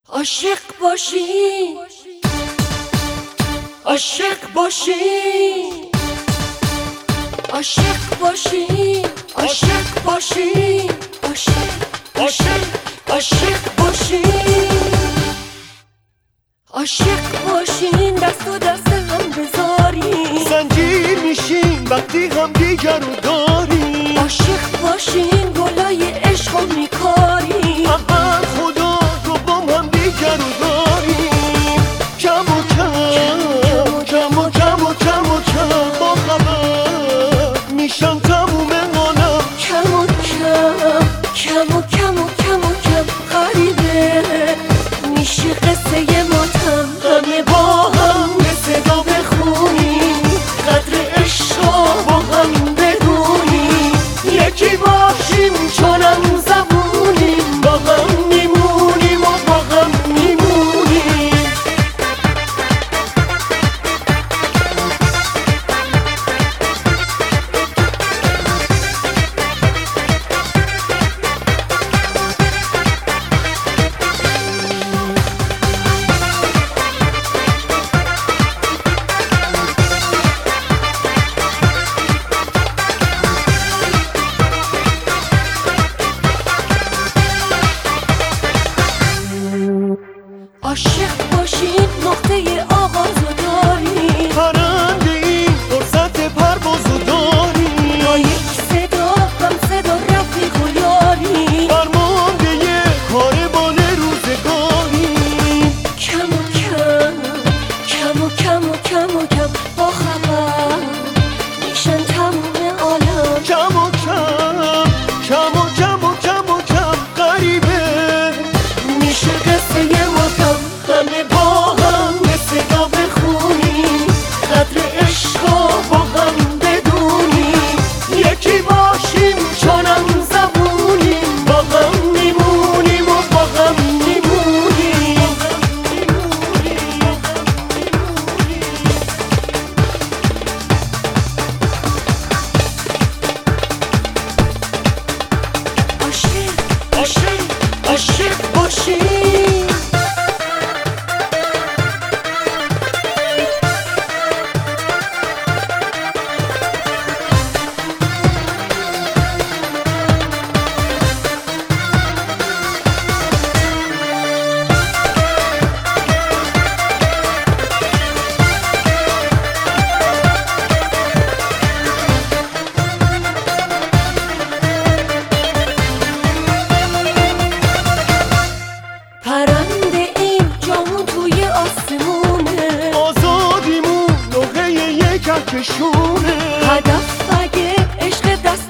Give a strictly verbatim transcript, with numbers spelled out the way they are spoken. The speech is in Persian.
عاشق باشی، عاشق باشی، عاشق باشی، عاشق باشی، عاشق عاشق عاشق باشی، عاشق باشین دست و دست هم بذاری، زنجیر میشین وقتی هم دیگر رو داری، عاشق باشین گلای عشق و میکاری، اول خدا رو بام هم دیگر رو داریم، کم و کم کم و کم و کم و کم با خبر میشن تموم عالم، کم و کم کم و کم و کم و کم غریبه میشه قصه ماتم، همه با هم به صدا بخونیم قدر عشق با هم بدونیم، یکی باشیم چونم زبونیم با هم میمونیم و با هم میمونیم. عاشق باشین نقطه آغازو داری، پرنده این فرصت پروازو داری، با یک صدا هم صدا رفیق و یاری، فرمانده یه کاروان روزگاری، کم و کم کم و کم و کم و کم با خبر میشن تموم عالم، کم و کم کم و کم و کم و کم غریبه میشه قصه ماتم، همه با هم به صدا بخونیم قدر عشق با هم بدونیم، یکی باشیم چونم زبونیم با هم میمونیم و با هم میمونیم. عاشق عاشق عاشق باشی، پرنده این جامون توی آسمونه، آزادیمون لوحه یک کهکشونه، هدف اگه عشق دست